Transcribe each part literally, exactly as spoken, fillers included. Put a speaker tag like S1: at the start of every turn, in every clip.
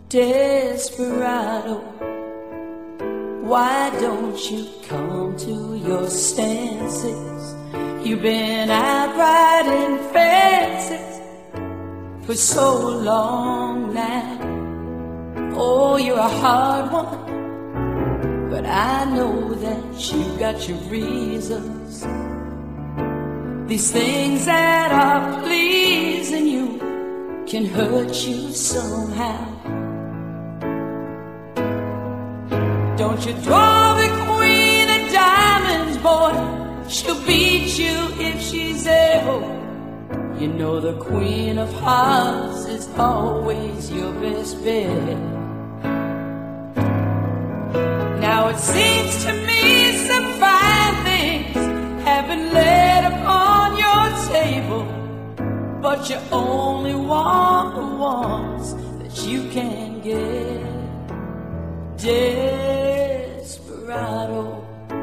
S1: Desperado, why don't you come to your senses? You've been out riding fences for so long now. Oh, you're a hard one, but I know that you got your reasons. These things that are pleasing you can hurt you somehow. Don't you draw the queen of diamonds, boy. She'll beat you if she's able. You know the queen of hearts is always your best bet. Now it seems to me some fine things have been laid upon your table, but you only want the ones that you can get. Desperado,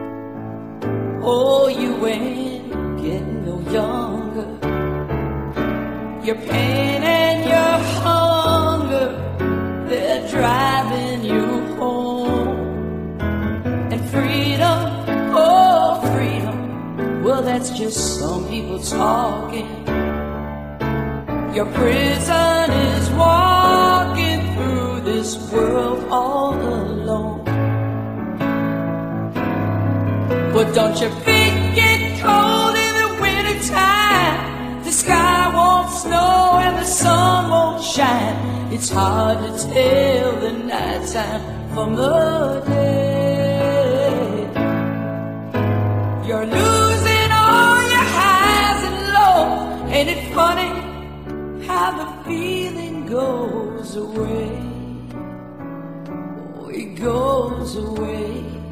S1: oh, you ain't getting no younger. Your pain and your hunger, they're driving you home. And freedom, oh freedom, well that's just some people talking. Your prison is walking through this world all alone. But don't your feet get cold in the wintertime? The sky won't snow and the sun won't shine. It's hard to tell the nighttime from the day. You're losing all your highs and lows. Ain't it funny how the feeling goes away? Oh, it goes away.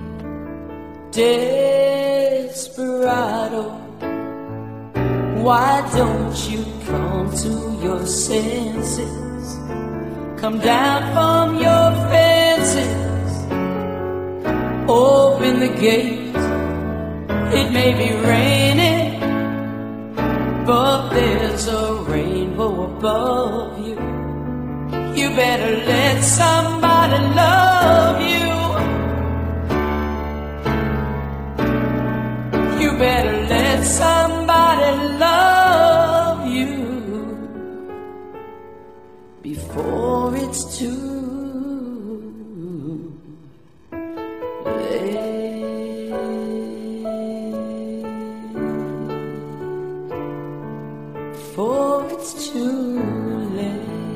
S1: Desperado, why don't you come to your senses? Come down from your fences, open the gate. It may be raining, but there's a rainbow above you. You better let somebody love you. You better let somebody love you before it's too late. Before it's too late.